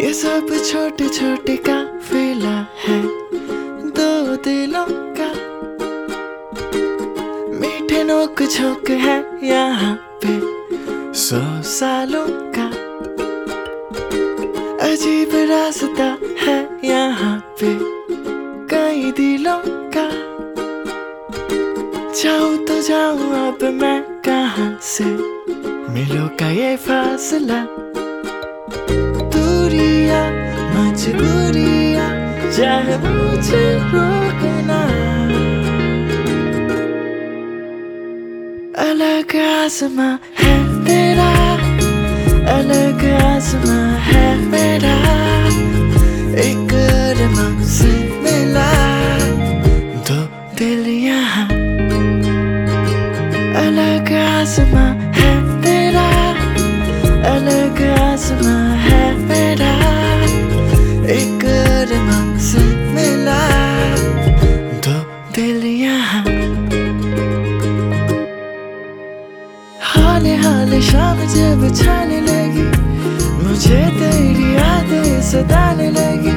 ये सब छोटे छोटे काफिला है दो दिलों का। मीठे नोक झोंक है यहाँ पे 100 सालों का। अजीब रास्ता है यहाँ पे कई दिलों का। जाऊं तो जाऊं अब मैं कहाँ से, मिलो का ये फासला। दूरियां मजबूरियां चाहे मुझे रोकना। अलग आसमां है तेरा, अलग आसमां है मेरा। एक अरमां से मिला दो दिल यहाँ। अलग आसमां है तेरा, अलग आसमां है मेरा। एक अरमां से मिला दो दिल यहाँ। हाले हाले शाम जब छाने लगी, मुझे तेरी यादें सताने लगी।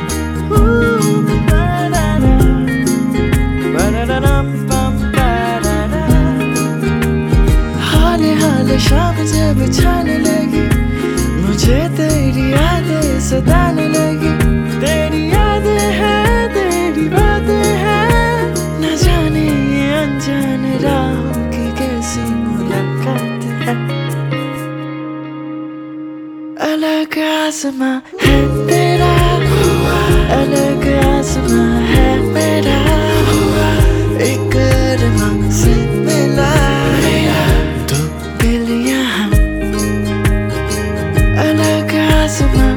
हाले हाले शाम जब छाने लगी, मुझे तेरी यादें सताने लगी। तेरी यादें हैं, तेरी बातें हैं, न जाने ये अनजान राहों की कैसी मुलाकात है। अलग आसमां है तेरा, अलग आसमां है मेरा। एक अरमां से मिला दो दिल यहाँ। अलग आसमां